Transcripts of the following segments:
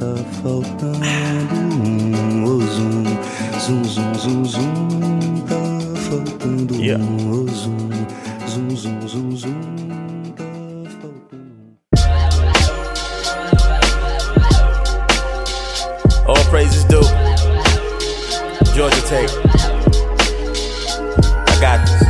tá faltando um. Oh, zoom, zoom, zoom, zoom, zoom. Tá faltando um. Oh, zoom, zoom, zoom, zoom, zoom. Tá faltando um. All praises due. Georgia Tech. I got this.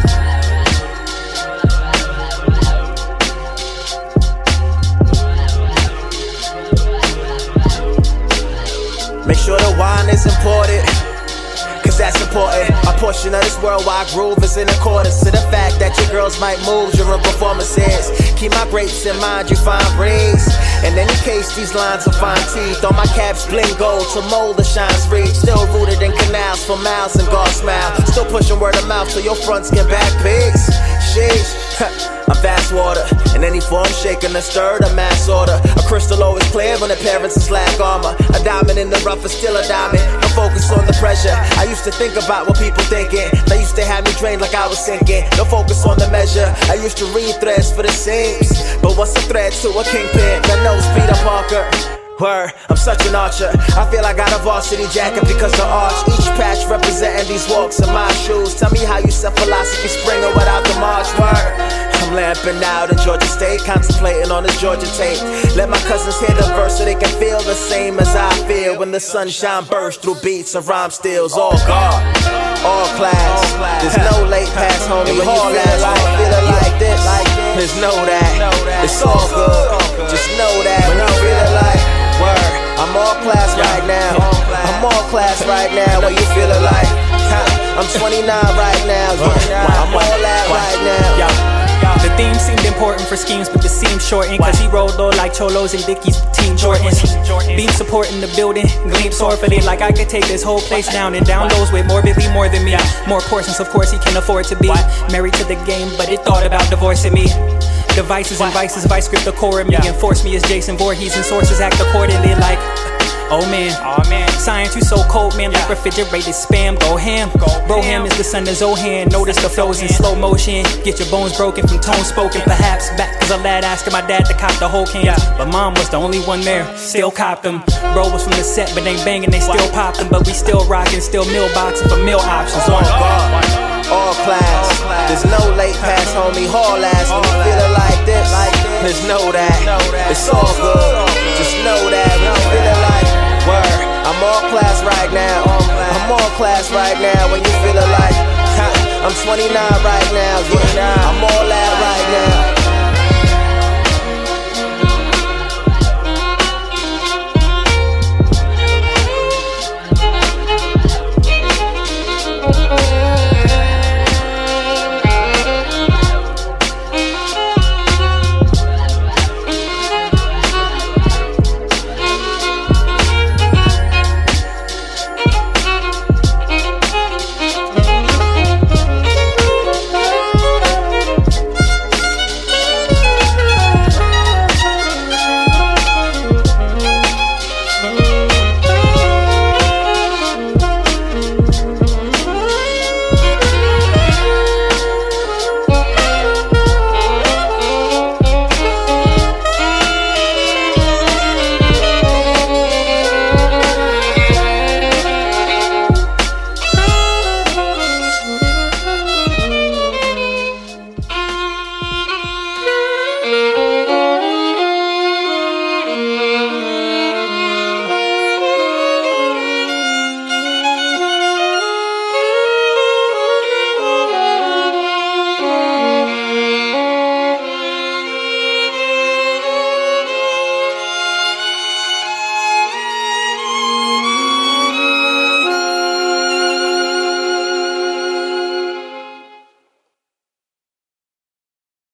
Make sure the wine is imported, cause that's important. A portion of this worldwide groove is in accordance to the fact that your girls might move during performances. Keep my grapes in mind, you find breeze. In any case, these lines will find teeth. On my caps, bling gold to mold the shines reach. Still rooted in canals for miles and God smile. Still pushing word of mouth till your fronts get back pigs. Sheesh, I'm fast water. In any form, shaking and stirred, a mass order. A crystal always clear when the parents is lack armor. A diamond in the rough is still a diamond. No focus on the pressure. I used to think about what people thinking. They used to have me drained like I was sinking. No focus on the measure. I used to read threads for the seams. But what's a thread to a kingpin that knows Peter Parker? Word, I'm such an archer. I feel I got a varsity jacket because the arch. Each patch representing these walks in my shoes. Tell me how you set philosophy springer without the march. Word, I'm lamping out in Georgia State, contemplating on this Georgia tape. Let my cousins hear the verse so they can feel the same as I feel when the sunshine bursts through beats and rhyme steals. All God, all class. There's no late pass, homie. When you feelin' like this, just know that it's all good. Just know that when you feelin' like word, I'm all class right now. I'm all class right now. When you feelin' like I'm 29 right now. I'm all that right now. The theme seemed important for schemes, but the seam shortened. Cause he rolled low like Cholos and Dickies, Team Jordans. Beam supporting the building, gleam soar for it. Like I could take this whole place down and down those with morbidly more than me. More portions, of course, he can afford to be married to the game, but it thought about divorcing me. Devices and vices, vice grip the core of me. Enforce me as Jason Voorhees and sources act accordingly like oh man, science, you so cold, man, like refrigerated spam, go ham. Broham is the son of Zohan, notice the flows in slow motion. Get your bones broken from tone spoken, perhaps back as a lad asking my dad to cop the whole can. But mom was the only one there, still copped them. Bro was from the set, but ain't banging, they still popped them. But we still rocking, still meal boxing for meal options. On God, all class. There's no late pass, homie, haul ass. When you feelin' like this, just know that it's all good. Just know that when you feelin' like word, I'm all class right now. I'm all class right now. When you feelin' like I'm 29